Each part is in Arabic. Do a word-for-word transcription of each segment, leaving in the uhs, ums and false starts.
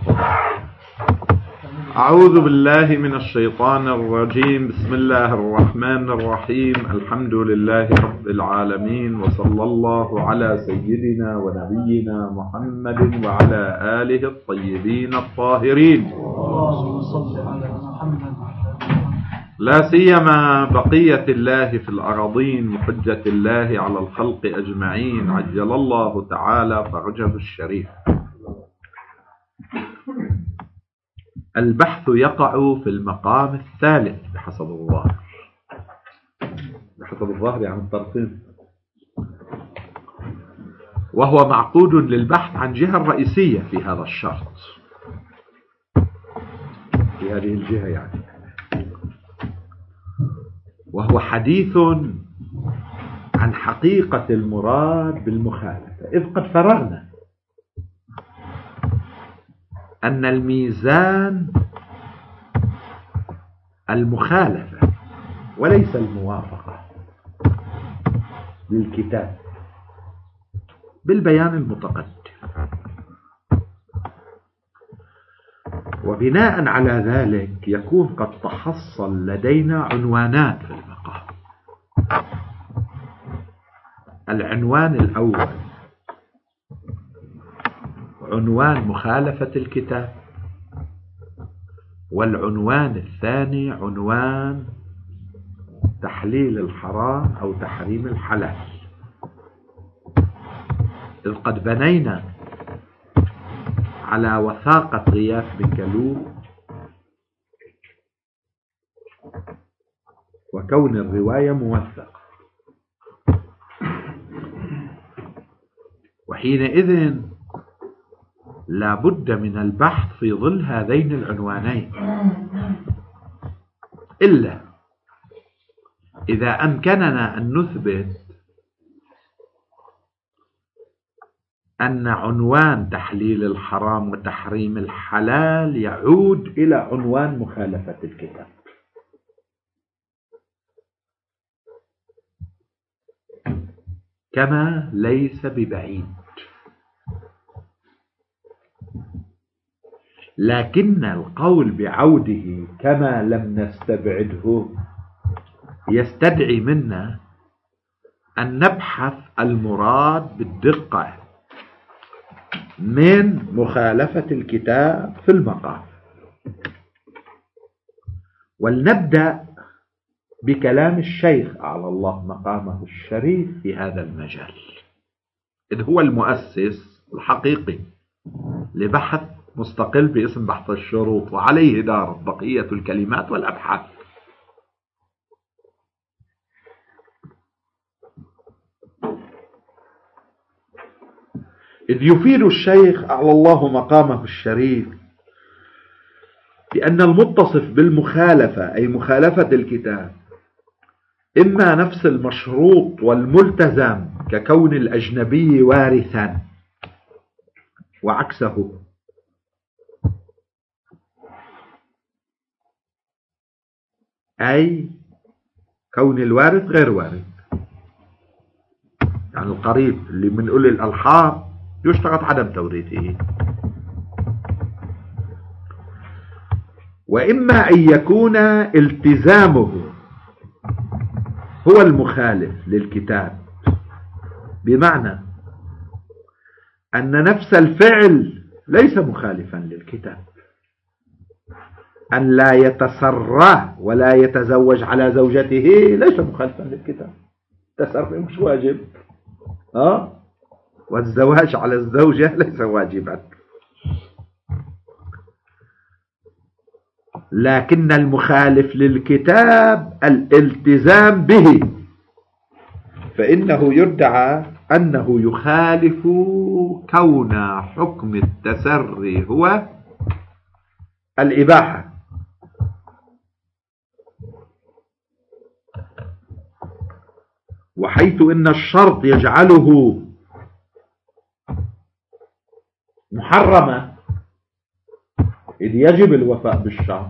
أعوذ بالله من الشيطان الرجيم. بسم الله الرحمن الرحيم. الحمد لله رب العالمين، وصلى الله على سيدنا ونبينا محمد وعلى آله الطيبين الطاهرين، لا سيما بقية الله في الأراضين وحجة الله على الخلق أجمعين، عجل الله تعالى فرجه الشريف. البحث يقع في المقام الثالث بحسب الظاهر. بحسب الظاهر يعني الطرفين، وهو معقود للبحث عن جهة رئيسية في هذا الشرط، في هذه الجهة يعني، وهو حديث عن حقيقة المراد بالمخالفة، إذ قد فرغنا أن الميزان المخالفة وليس الموافقة للكتاب بالبيان المتقدم. وبناء على ذلك يكون قد تحصل لدينا عنوانات في المقام. العنوان الأول عنوان مخالفة الكتاب، والعنوان الثاني عنوان تحليل الحرام أو تحريم الحلال. إذ قد بنينا على وثاقة غياث بن كلوب وكون الرواية موثقة، وحينئذ لا بد من البحث في ظل هذين العنوانين، إلا إذا أمكننا أن نثبت أن عنوان تحليل الحرام وتحريم الحلال يعود إلى عنوان مخالفة الكتاب. كما ليس ببعيد، لكن القول بعوده كما لم نستبعده يستدعي منا أن نبحث المراد بالدقة من مخالفة الكتاب في المقام. ولنبدأ بكلام الشيخ أعلى الله مقامه الشريف في هذا المجال، إذ هو المؤسس الحقيقي لبحث مستقل باسم بحث الشروط، وعليه دارت بقية الكلمات والأبحاث. إذ يفيد الشيخ أعلى الله مقامه الشريف بأن المتصف بالمخالفة أي مخالفة الكتاب إما نفس المشروط والملتزم ككون الأجنبي وارثا، وعكسه أي كون الوارث غير وارث. يعني القريب اللي من أولي الألحاق يشترط عدم توريثه. وإما أن يكون التزامه هو المخالف للكتاب، بمعنى أن نفس الفعل ليس مخالفا للكتاب. أن لا يتسرى ولا يتزوج على زوجته ليس مخالفا للكتاب، التسري مش واجب، أه؟ والزواج على الزوجة ليس واجبا. لكن المخالف للكتاب الالتزام به، فإنه يدعى أنه يخالف كون حكم التسري هو الإباحة. وحيث إن الشرط يجعله محرما، إذ يجب الوفاء بالشرط،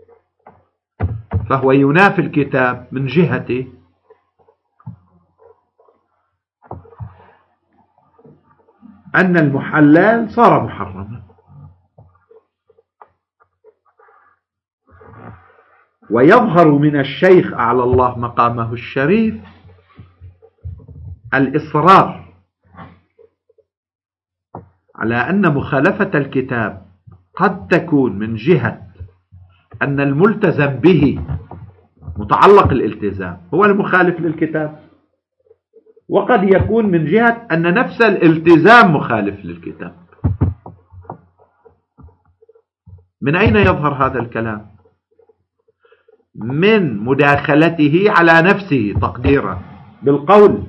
فهو ينافي الكتاب من جهة أن المحلال صار محرما. ويظهر من الشيخ أعلى الله مقامه الشريف الإصرار على أن مخالفة الكتاب قد تكون من جهة أن الملتزم به متعلق الالتزام هو المخالف للكتاب، وقد يكون من جهة أن نفس الالتزام مخالف للكتاب. من أين يظهر هذا الكلام؟ من مداخلته على نفسه تقديرا بالقول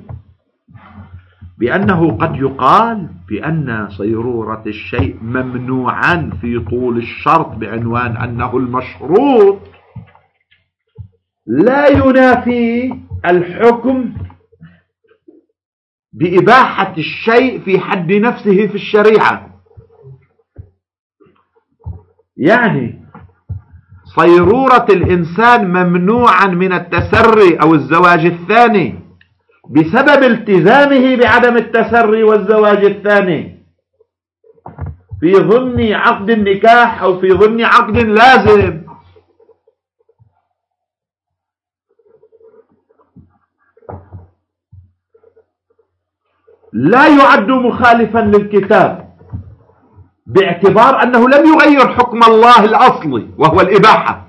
بأنه قد يقال بأن صيرورة الشيء ممنوعا في طول الشرط بعنوان أنه المشروط لا ينافي الحكم بإباحة الشيء في حد نفسه في الشريعة. يعني صيرورة الإنسان ممنوعا من التسري أو الزواج الثاني بسبب التزامه بعدم التسري والزواج الثاني في ضمن عقد النكاح أو في ضمن عقد لازم. لا يعد مخالفا للكتاب باعتبار أنه لم يغير حكم الله الأصلي وهو الإباحة،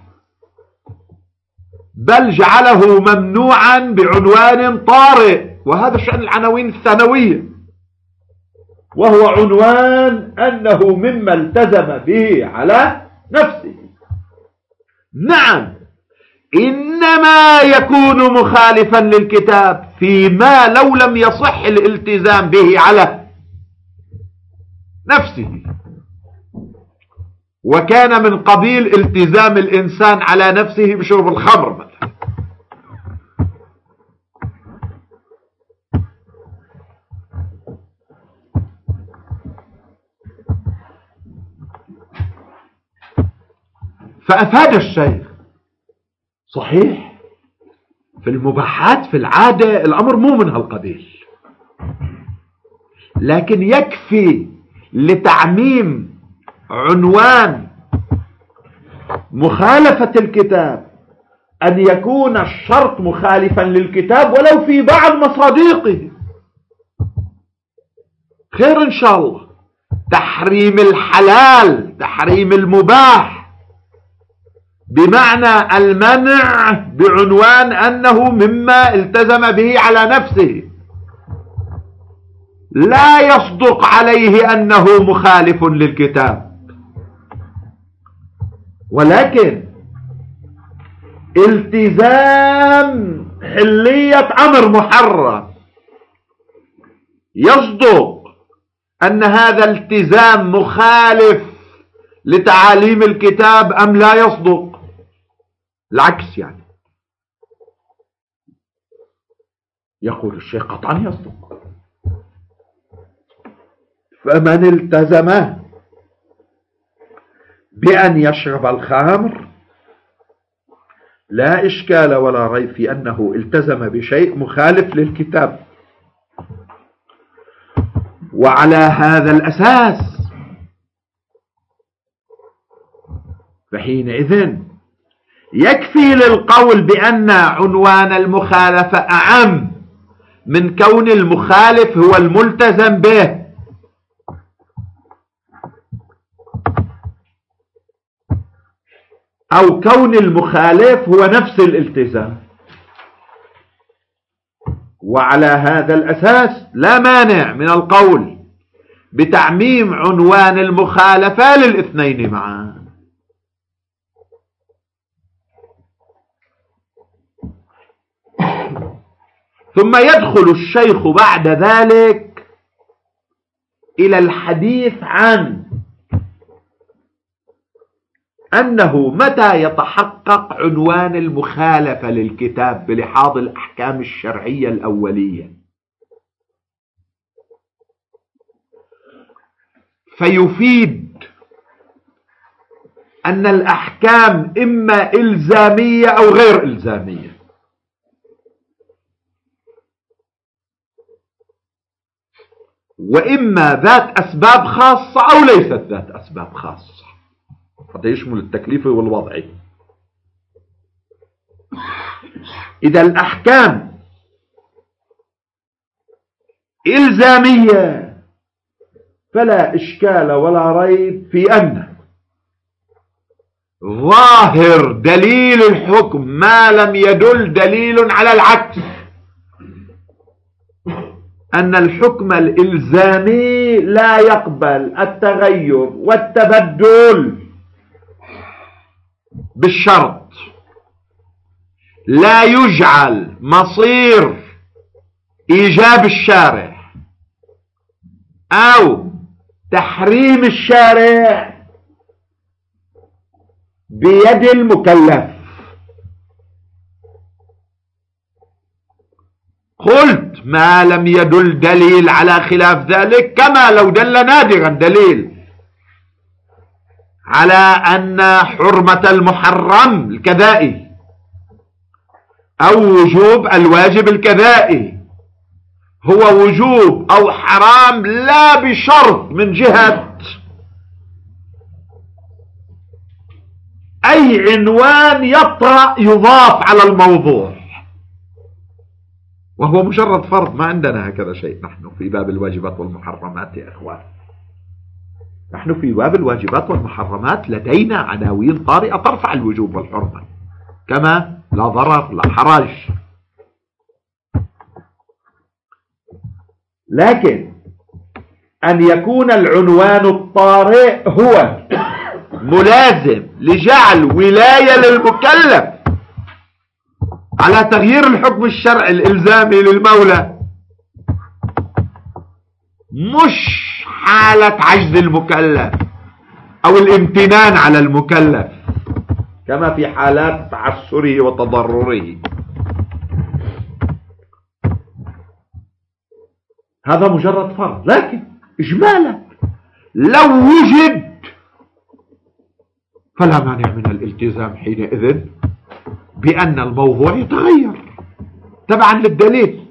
بل جعله ممنوعا بعنوان طارئ، وهذا شأن العناوين الثانوية، وهو عنوان أنه مما التزم به على نفسه. نعم، إنما يكون مخالفا للكتاب فيما لو لم يصح الالتزام به على نفسه، وكان من قبيل التزام الإنسان على نفسه بشرب الخمر مثلا. فأفاد الشيخ صحيح في المباحات في العادة الأمر مو من هالقبيل، لكن يكفي لتعميم عنوان مخالفة الكتاب أن يكون الشرط مخالفا للكتاب ولو في بعض مصادقه. خير إن شاء الله. تحريم الحلال، تحريم المباح بمعنى المنع بعنوان أنه مما التزم به على نفسه لا يصدق عليه أنه مخالف للكتاب، ولكن التزام حلية أمر محرم يصدق أن هذا التزام مخالف لتعاليم الكتاب أم لا يصدق؟ العكس يعني. يقول الشيخ قطعا يصدق. فمن التزم بأن يشرب الخمر لا إشكال ولا ريب في أنه التزم بشيء مخالف للكتاب، وعلى هذا الأساس فحينئذ يكفي للقول بأن عنوان المخالفة أعم من كون المخالف هو الملتزم به، أو كون المخالف هو نفس الالتزام. وعلى هذا الأساس لا مانع من القول بتعميم عنوان المخالفة للاثنين معا. ثم يدخل الشيخ بعد ذلك إلى الحديث عن أنه متى يتحقق عنوان المخالفة للكتاب بلحاظ الأحكام الشرعية الأولية، فيفيد أن الأحكام إما إلزامية أو غير إلزامية. وإما ذات أسباب خاصة أو ليست ذات أسباب خاصة، حتى يشمل التكليفي والوضعي. إذا الأحكام إلزامية فلا إشكال ولا ريب في أن ظاهر دليل الحكم ما لم يدل دليل على العكس، أن الحكم الإلزامي لا يقبل التغير والتبدل بالشرط، لا يجعل مصير إيجاب الشارع أو تحريم الشارع بيد المكلف. قلت ما لم يدل دليل على خلاف ذلك، كما لو دل نادرا دليل على أن حرمة المحرم الكذائي أو وجوب الواجب الكذائي هو وجوب أو حرام لا بشرط من جهة أي عنوان يطرأ يضاف على الموضوع، وهو مجرد فرض. ما عندنا هكذا شيء نحن في باب الواجبات والمحرمات يا إخوان. نحن في باب الواجبات والمحرمات لدينا عناوين طارئة ترفع الوجوب والحرمة، كما لا ضرر لا حرج. لكن أن يكون العنوان الطارئ هو ملازم لجعل ولاية للمكلف على تغيير الحكم الشرعي الإلزامي للمولى، مش حالة عجز المكلف أو الامتنان على المكلف كما في حالات تعسره وتضرره. هذا مجرد فرض، لكن إجمالا لو وجد فلا مانع من الالتزام حينئذ بأن الموضوع يتغير تبعا للدليل.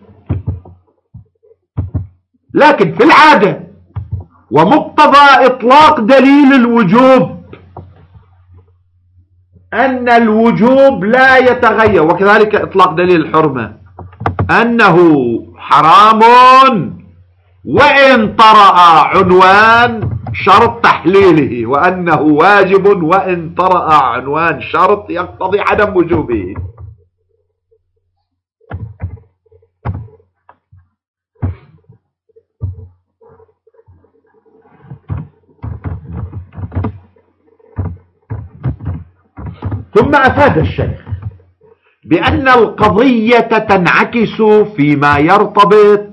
لكن في العادة ومقتضى إطلاق دليل الوجوب أن الوجوب لا يتغير، وكذلك إطلاق دليل الحرمة أنه حرام وإن طرأ عنوان شرط تحليله، وأنه واجب وإن طرأ عنوان شرط يقتضي عدم وجوبه. ثم أفاد الشيخ بأن القضية تنعكس فيما يرتبط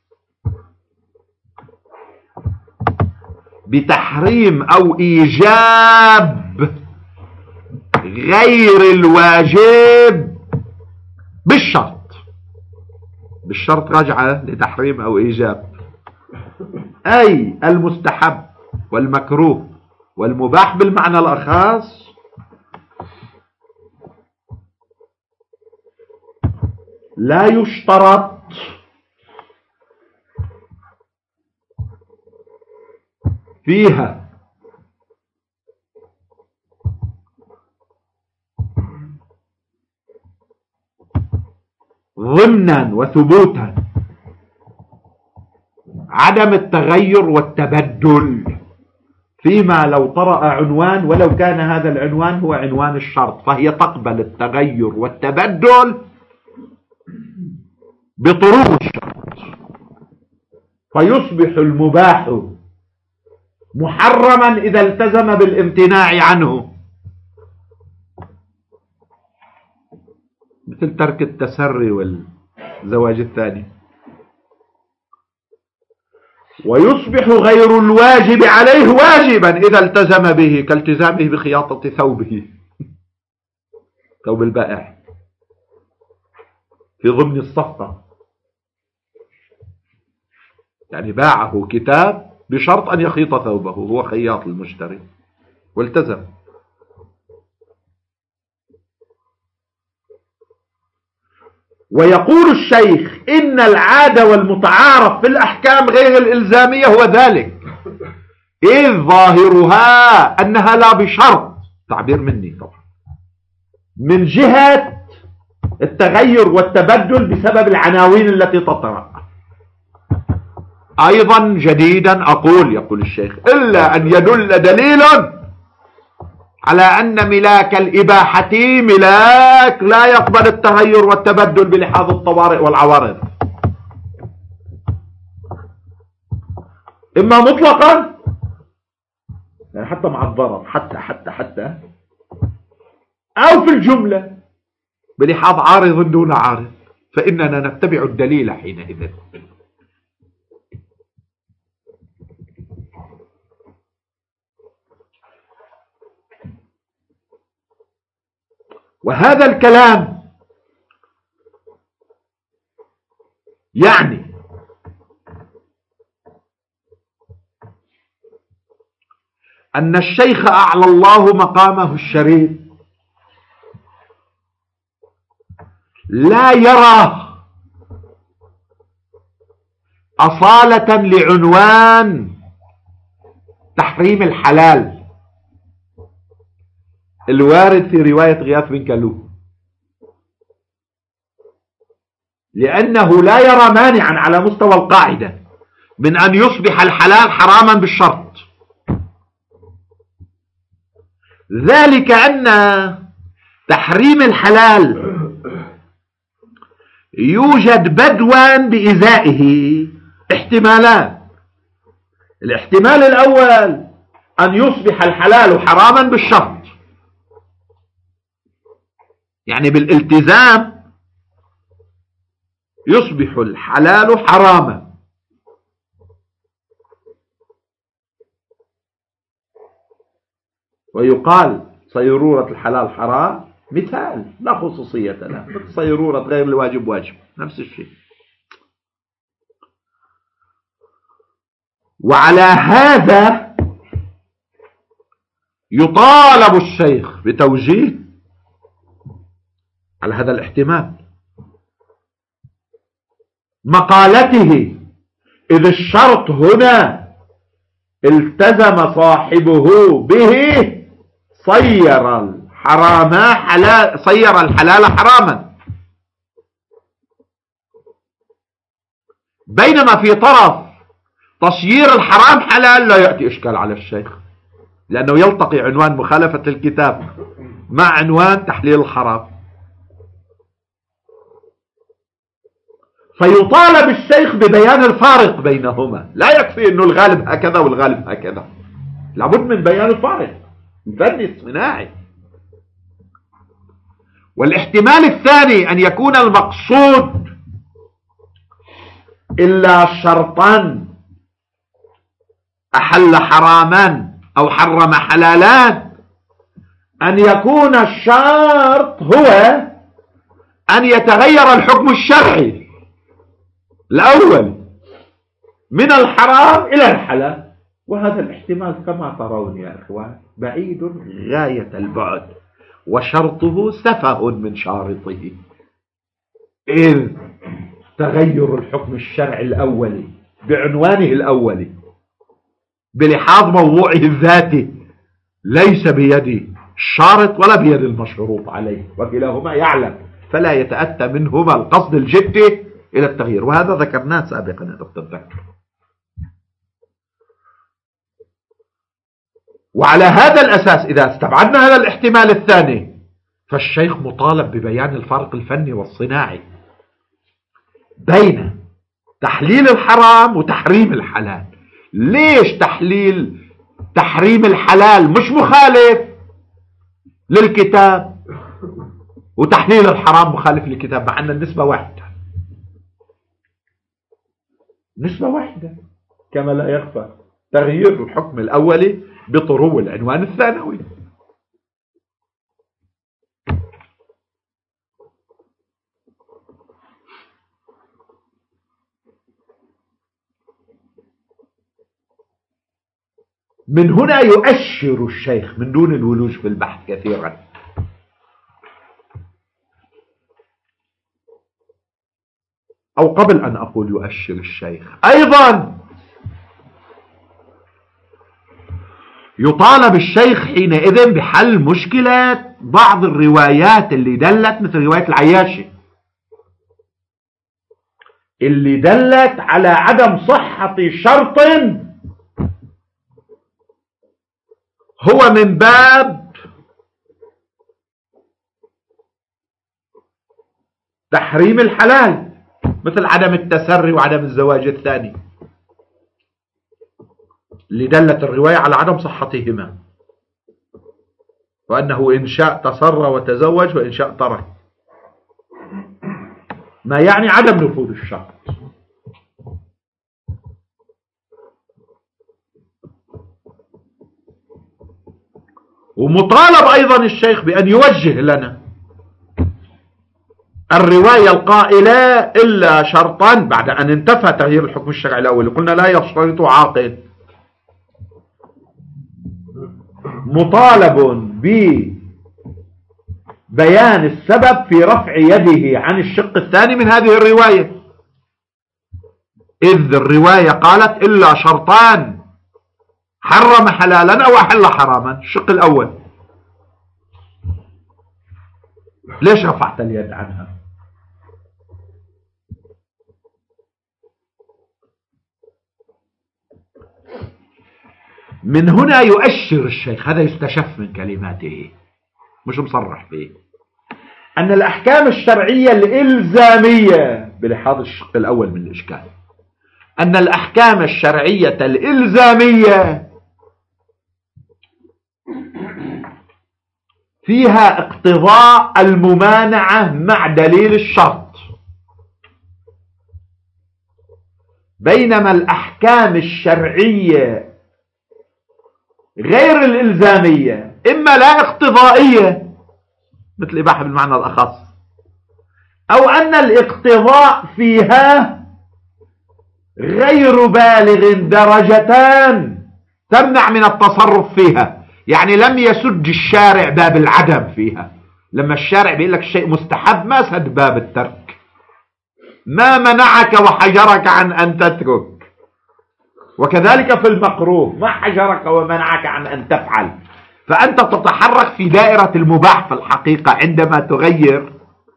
بتحريم أو إيجاب غير الواجب بالشرط. بالشرط راجعة لتحريم أو إيجاب، أي المستحب والمكروه والمباح بالمعنى الأخص لا يشترط فيها ضمنا وثبوتا عدم التغير والتبدل فيما لو طرأ عنوان ولو كان هذا العنوان هو عنوان الشرط، فهي تقبل التغير والتبدل بطروق الشرط، فيصبح المباح محرما إذا التزم بالامتناع عنه، مثل ترك التسري والزواج الثاني. ويصبح غير الواجب عليه واجبا إذا التزم به، كالتزامه بخياطة ثوبه، ثوب البائع في ضمن الصفقة، يعني باعه كتاب بشرط أن يخيط ثوبه، هو خياط المشتري والتزم. ويقول الشيخ إن العادة والمتعارف في الأحكام غير الإلزامية هو ذلك، إذ ظاهرها أنها لا بشرط، تعبير مني طبعا، من جهة التغير والتبدل بسبب العناوين التي تطرأ. أيضا جديدا أقول، يقول الشيخ، إلا أن يدل دليل على أن ملاك الإباحة ملاك لا يقبل التغير والتبدل بلحاظ الطوارئ والعوارض، إما مطلقا يعني حتى مع الضرر، حتى حتى حتى أو في الجملة بلحاظ عارض دون عارض، فإننا نتبع الدليل حينئذ. وهذا الكلام يعني أن الشيخ أعلى الله مقامه الشريف لا يرى أصالة لعنوان تحريم الحلال الوارد في رواية غياث بن كلوب، لأنه لا يرى مانعا على مستوى القاعدة من أن يصبح الحلال حراما بالشرط، ذلك أن تحريم الحلال يوجد بدوا بإزائه احتمالان. الاحتمال الأول أن يصبح الحلال حراما بالشرط، يعني بالالتزام يصبح الحلال حراما، ويقال صيرورة الحلال حرام مثال لا خصوصية له، مثل صيرورة غير الواجب واجب، نفس الشيء. وعلى هذا يطالب الشيخ بتوجيه على هذا الاحتمال مقالته: إذ الشرط هنا التزم صاحبه به صير الحرام حلال، صير الحلال حراما، بينما في طرف تصيير الحرام حلال لا يأتي إشكال على الشيخ، لأنه يلتقي عنوان مخالفة الكتاب مع عنوان تحليل الحرام، فيطالب الشيخ ببيان الفارق بينهما. لا يكفي أنه الغالب هكذا والغالب هكذا، لابد من بيان الفارق، مفني صناعي. والاحتمال الثاني أن يكون المقصود إلا شرطا أحل حراما أو حرم حلالان، أن يكون الشرط هو أن يتغير الحكم الشرعي الأول من الحرام إلى الحلال، وهذا الاحتمال كما ترون يا إخوان بعيد غاية البعد، وشرطه سفه من شارطه، إذ تغير الحكم الشرعي الأولي بعنوانه الأولي بلحاظ موضوعه الذاتي ليس بيد الشارط ولا بيد المشروط عليه، وكلاهما يعلم، فلا يتأتى منهما القصد الجدي إلى التغيير، وهذا ذكرناه سابقا إذا تتذكر. وعلى هذا الأساس إذا استبعدنا هذا الاحتمال الثاني فالشيخ مطالب ببيان الفرق الفني والصناعي بين تحليل الحرام وتحريم الحلال. ليش تحليل تحريم الحلال مش مخالف للكتاب وتحليل الحرام مخالف للكتاب، مع أن النسبة واحدة، نسبة واحدة، كما لا يخفى تغيير الحكم الأولي بطرو العنوان الثانوي. من هنا يؤشر الشيخ من دون الولوج في البحث كثيرا أو قبل أن أقول يؤشر الشيخ أيضا يطالب الشيخ حينئذ بحل مشكلة بعض الروايات اللي دلت، مثل رواية العياشي اللي دلت على عدم صحة شرط هو من باب تحريم الحلال، مثل عدم التسري وعدم الزواج الثاني، اللي دلت الرواية على عدم صحتهما، وأنه إن شاء تسرى وتزوج وإن شاء ترك، ما يعني عدم نفوذ الشرط. ومطالب أيضا الشيخ بأن يوجه لنا الرواية القائلة إلا شرطا، بعد أن انتفى تغيير الحكم الشرعي الأول قلنا لا يشترط عاقل، مطالب ببيان السبب في رفع يده عن الشق الثاني من هذه الرواية، إذ الرواية قالت إلا شرطان حرم حلالا أو أحل حراما. الشق الأول ليش رفعت اليد عنها؟ من هنا يؤشر الشيخ، هذا يستشف من كلماته مش مصرح فيه، أن الأحكام الشرعية الإلزامية، بلحاظ الشق الأول من الإشكال، أن الأحكام الشرعية الإلزامية فيها اقتضاء الممانعة مع دليل الشرط، بينما الأحكام الشرعية غير الإلزامية إما لا اقتضائية مثل إباحة بالمعنى الأخص، أو أن الاقتضاء فيها غير بالغ درجتان تمنع من التصرف فيها، يعني لم يسد الشارع باب العدم فيها. لما الشارع بيقول لك الشيء مستحب ما سد باب الترك، ما منعك وحجرك عن أن تترك، وكذلك في المكروه ما حجرك ومنعك عن أن تفعل، فأنت تتحرك في دائرة المباح في الحقيقة عندما تغير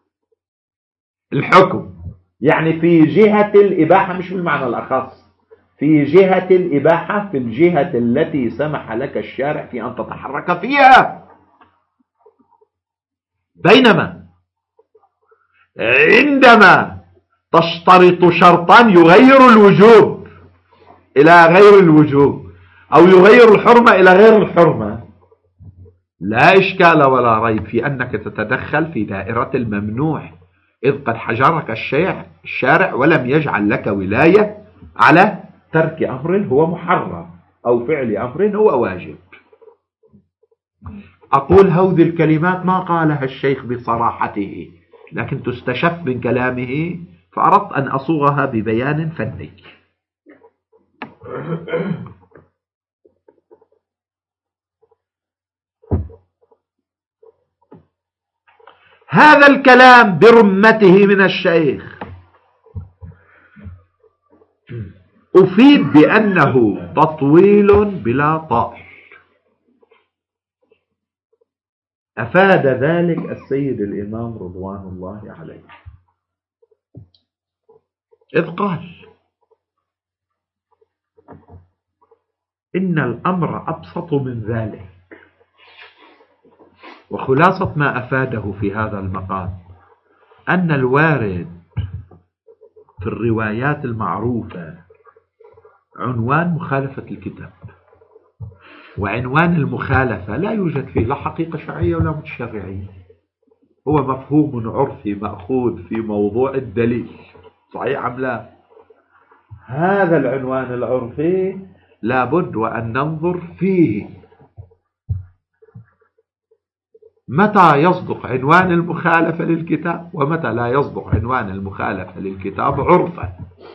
الحكم، يعني في جهة الإباحة مش بالمعنى الأخص، في جهة الإباحة، في الجهة التي سمح لك الشارع في أن تتحرك فيها. بينما عندما تشترط شرطا يغير الوجوب إلى غير الوجوب أو يغير الحرمة إلى غير الحرمة، لا إشكال ولا ريب في أنك تتدخل في دائرة الممنوع، إذ قد حجرك الشارع ولم يجعل لك ولاية على ترك أمر هو محرم أو فعل أمر هو واجب. أقول هذه الكلمات ما قالها الشيخ بصراحته، لكن تستشف من كلامه، فأردت أن أصوغها ببيان فني. هذا الكلام برمته من الشيخ أفيد بأنه تطويل بلا طائل. أفاد ذلك السيد الإمام رضوان الله عليه، إذ قال إن الأمر أبسط من ذلك. وخلاصة ما أفاده في هذا المقام أن الوارد في الروايات المعروفة عنوان مخالفة الكتاب، وعنوان المخالفة لا يوجد فيه لا حقيقة شرعية ولا متشرعية، هو مفهوم عرفي مأخوذ في موضوع الدليل، صحيح أم لا؟ هذا العنوان العرفي لابد وأن ننظر فيه متى يصدق عنوان المخالفة للكتاب ومتى لا يصدق عنوان المخالفة للكتاب عرفا.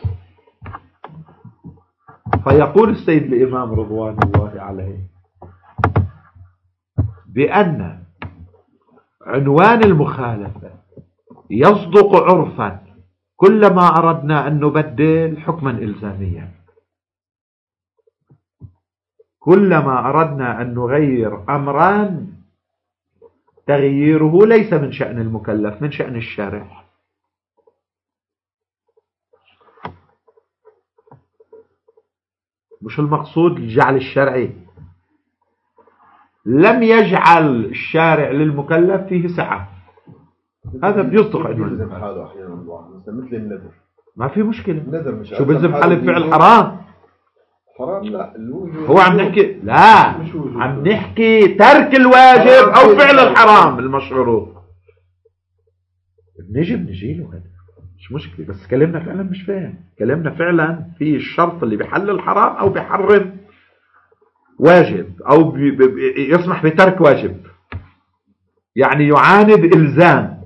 فيقول السيد الإمام رضوان الله عليه بأن عنوان المخالفة يصدق عرفا كلما أردنا أن نبدل حكما إلزاميا. كلما أردنا أن نغير أمرا تغييره ليس من شأن المكلف، من شأن الشارع. مش المقصود الجعل الشرعي، لم يجعل الشارع للمكلف فيه سعة، هذا بيصدق عنوان. مثل النذر ما في مشكلة، النذر مش شو بلزم حالف فعل حرام؟ حرام لا، الوجوب هو عم نحكي لا، عم نحكي ترك الواجب أو فعل الحرام المشروع. بنجي بنجي له هذا مش مشكلة، بس كلامنا فعلا مش فاهم. كلامنا فعلا في الشرط اللي بيحل الحرام أو بيحرم واجب أو بي بي يسمح بترك واجب، يعني يعاند إلزام،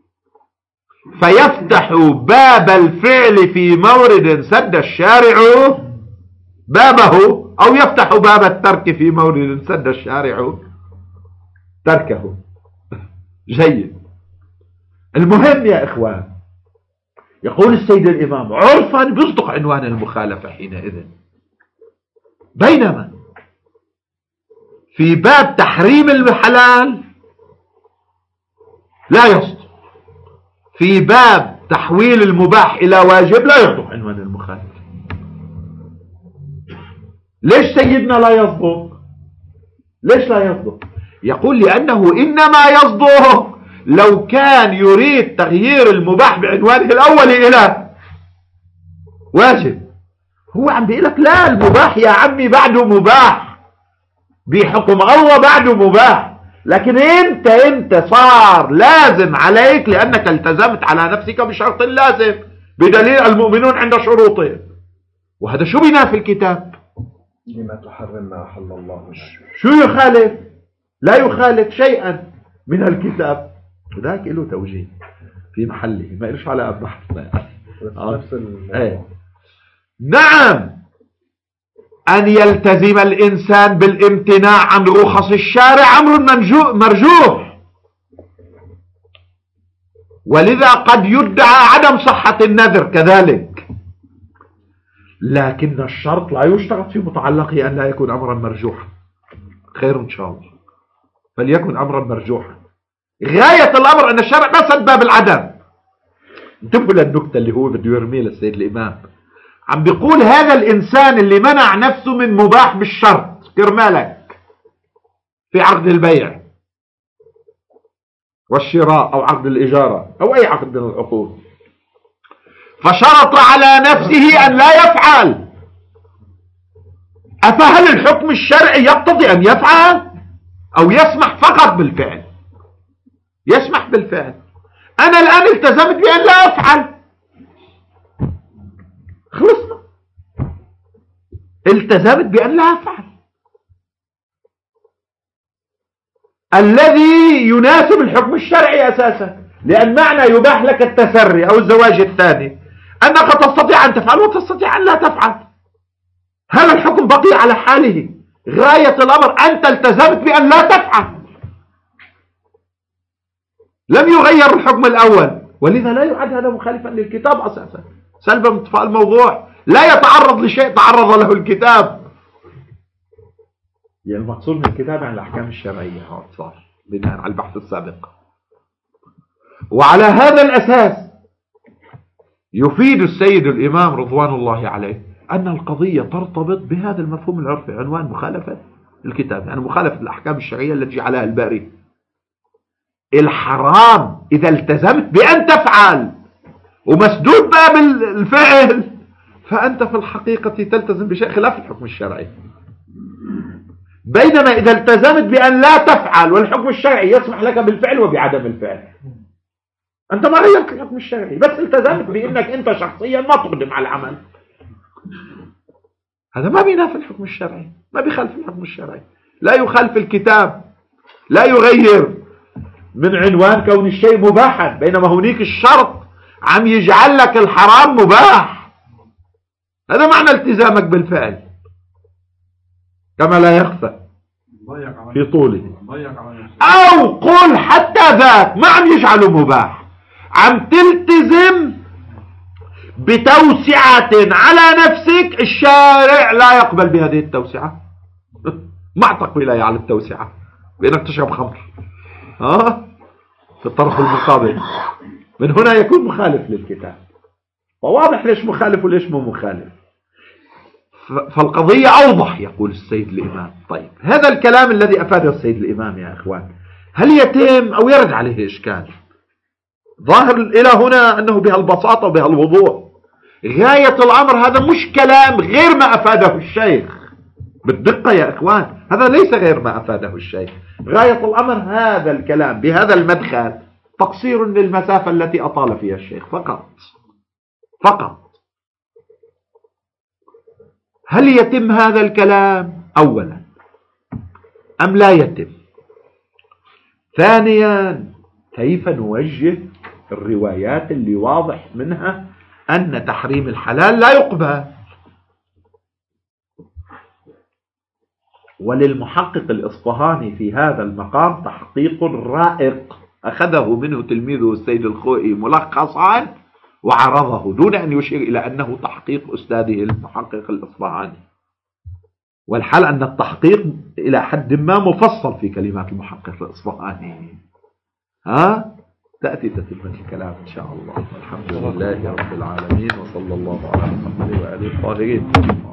فيفتح باب الفعل في مورد سد الشارع بابه، أو يفتح باب الترك في مورد سد الشارع تركه. جيد. المهم يا إخوان، يقول السيد الإمام عرفا بيصدق عنوان المخالفة حينئذ، بينما في باب تحريم الحلال لا يصدق، في باب تحويل المباح إلى واجب لا يصدق عنوان المخالفة. ليش سيدنا لا يصدق؟ ليش لا يصدق؟ يقول لأنه إنما يصدق لو كان يريد تغيير المباح بعنوانه الأول إلى واجب. هو عم بيقول لك لا، المباح يا عمي بعده مباح بحكم الله، بعده مباح، لكن انت انت صار لازم عليك لأنك التزمت على نفسك بشرط لازم بدليل المؤمنون عند شروطهم. وهذا شو بينافي الكتاب؟ لما تحرم ما أحل الله. شو يخالف؟ لا يخالف شيئا من الكتاب. وذاك له توجيه في محله، ما إلش على بحثنا. نفس ايه. نعم، أن يلتزم الإنسان بالامتناع عن رخص الشارع أمر مرجوح، ولذا قد يدعى عدم صحة النذر كذلك، لكن الشرط لا يشترط في متعلقه أن لا يكون أمرا مرجوحا. خير إن شاء الله، فليكن أمرا مرجوحا. غاية الأمر أن الشرع ما سد باب العدم. انتبهوا للنكتة اللي هو بده يرميها للسيد الإمام. عم بيقول هذا الإنسان اللي منع نفسه من مباح بالشرط كرمالك في عقد البيع والشراء أو عقد الإجارة أو أي عقد من العقود، فشرط على نفسه أن لا يفعل، أفهل الحكم الشرعي يقتضي أن يفعل أو يسمح فقط بالفعل؟ يسمح بالفعل. أنا الآن التزمت بأن لا أفعل، خلصنا، التزمت بأن لا أفعل. الذي يناسب الحكم الشرعي أساسا، لأن معنى يباح لك التسري أو الزواج الثاني أنك تستطيع أن تفعل وتستطيع أن لا تفعل. هل الحكم بقي على حاله؟ غاية الأمر أنت التزمت بأن لا تفعل، لم يغير الحكم الأول، ولذا لا يعد هذا مخالفا للكتاب أساسا. سلبا من اطفاء الموضوع، لا يتعرض لشيء تعرض له الكتاب. يعني المقصود من الكتاب عن الأحكام الشرعية صار بناء على البحث السابق. وعلى هذا الأساس يفيد السيد الإمام رضوان الله عليه أن القضية ترتبط بهذا المفهوم العرفي، عنوان مخالفة الكتاب، يعني مخالفة الأحكام الشرعية التي جعلها الباري. الحرام إذا التزمت بأن تفعل ومسدود باب الفعل، فأنت في الحقيقة تلتزم بشيء خلاف الحكم الشرعي. بينما إذا التزمت بأن لا تفعل والحكم الشرعي يسمح لك بالفعل وبعدم الفعل، أنت ما غيرت الحكم الشرعي، بس التزمت بأنك أنت شخصيا ما تقدم على العمل. هذا ما بينافي الحكم الشرعي، ما بيخالف الحكم الشرعي، لا يخالف الكتاب، لا يغير من عنوان كون الشيء مباحا، بينما هناك الشرط عم يجعل لك الحرام مباح. هذا معنى التزامك بالفعل كما لا يخفى في طوله. أو قل حتى ذاك ما عم يجعله مباح، عم تلتزم بتوسعة على نفسك الشارع لا يقبل بهذه التوسعة، ما أعطاك ولاية على التوسعة بأنك تشرب خمر ها في الطرف المقابل. من هنا يكون مخالف للكتاب، وواضح ليش مخالف وليش مو مخالف. فالقضية أوضح يقول السيد الإمام. طيب هذا الكلام الذي أفاده السيد الإمام يا إخوان هل يتم أو يرد عليه إشكال؟ ظاهر إلى هنا أنه بهالبساطة وبهالوضوح. غاية الأمر هذا مش كلام غير ما أفاده الشيخ، بالدقة يا إخوان هذا ليس غير ما أفاده الشيخ. غاية الأمر هذا الكلام بهذا المدخل تقصير للمسافة التي أطال فيها الشيخ فقط فقط. هل يتم هذا الكلام أولا أم لا يتم؟ ثانيا كيف نوجه الروايات اللي واضح منها أن تحريم الحلال لا يقبل؟ وللمحقق الإصفهاني في هذا المقام تحقيق رائق أخذه منه تلميذه السيد الخوئي ملخصا وعرضه دون أن يشير إلى أنه تحقيق أستاذه المحقق الإصفهاني. والحال أن التحقيق إلى حد ما مفصل في كلمات المحقق الإصفهاني. ها تأتي تتم الكلام إن شاء الله. الحمد لله رب العالمين وصلى الله على محمد وآله الطاهرين.